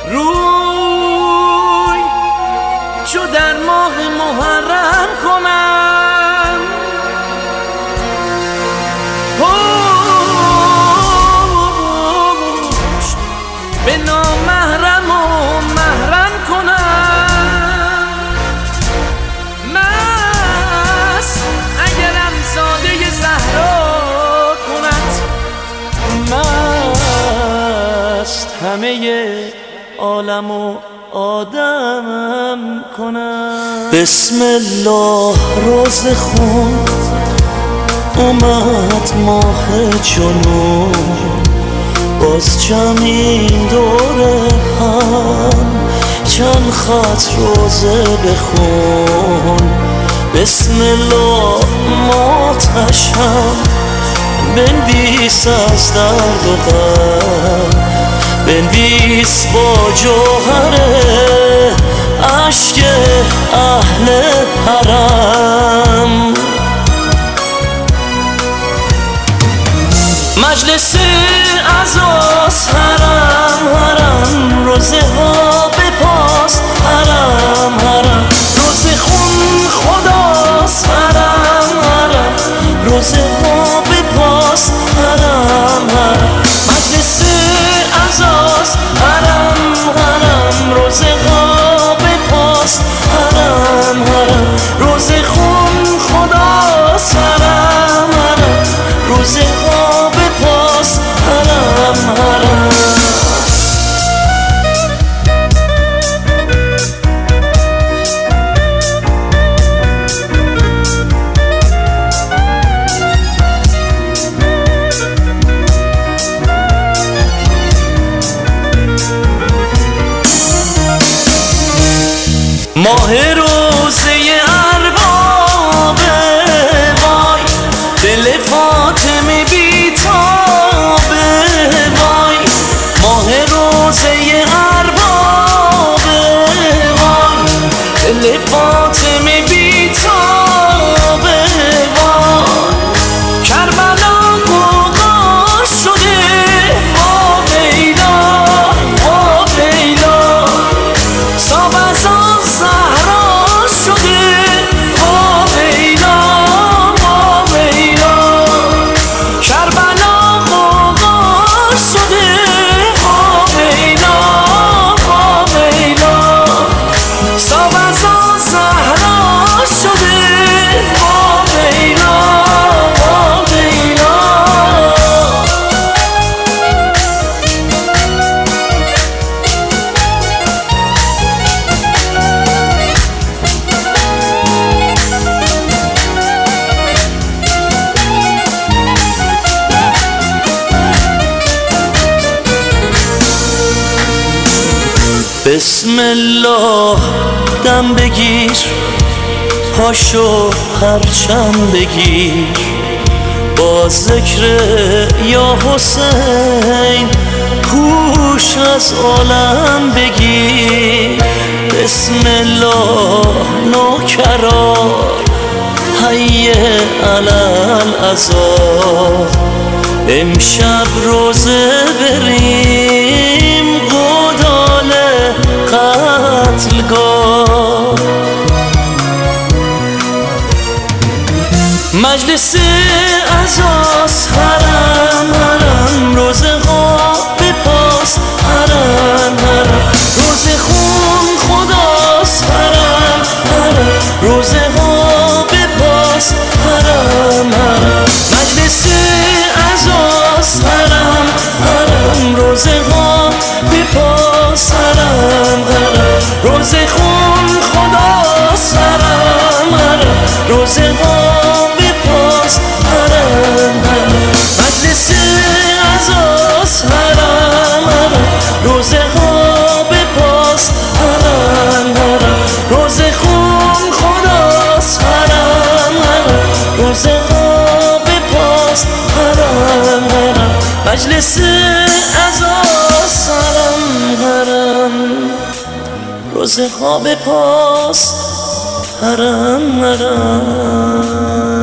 روی چو در ماه محرم کنم، پشت به نامحرم و محرم کنم. مست اگرم ساده زهرا کند، مست همه عالم و آدمم کنم. بسم الله روز خون اومد ماه جنون، باز جمعیم دور هم چند خط روزه بخون. بسم الله ماتشم بنویس از درد و غم، بنویس با جوهر عشق اهل حرم. مجلس عزاست حرم حرم، روزه ها بپاس حرم حرم، روزه خون خداست حرم حرم، روزه ها بپاس حرم حرم. مجلس عزاست حرم حرم، روزه ها بپاس حرم حرم، روزه خون خداست حرم حرم، روزه ها بپاس حرم حرم. ماه روزه اربابه وای، دل فاطمه بیتابه وای. ماه روزه اربابه وای، دل فاطمه بیتابه وای. کربلا غوغا شده وا ویلا وا ویلا، بسم الله دم بگیر، پاشو پرچم بگیر، با ذکر یا حسین هوش از عالم بگیر. بسم الله نوکران حی علی العزا، امشب روزه بریم گودال قتلگاه. مجلس عزاست حرم حرم، روزه ها بپاس حرم حرم، روزه خون خداست حرم حرم، روزه ها بپاس حرم حرم. مجلس عزاست حرم حرم، روزه ها بپاس حرم حرم، روزه خون خداست حرم حرم، روزه ها بپاس حرم حرم. مجلس عزاست حرم حرم، روزه ها بپاس حرم حرم، روزه خون خداست حرم حرم، روزه ها بپاس حرم حرم. مجلس عزاست حرم حرم، روزه ها بپاس حرم حرم.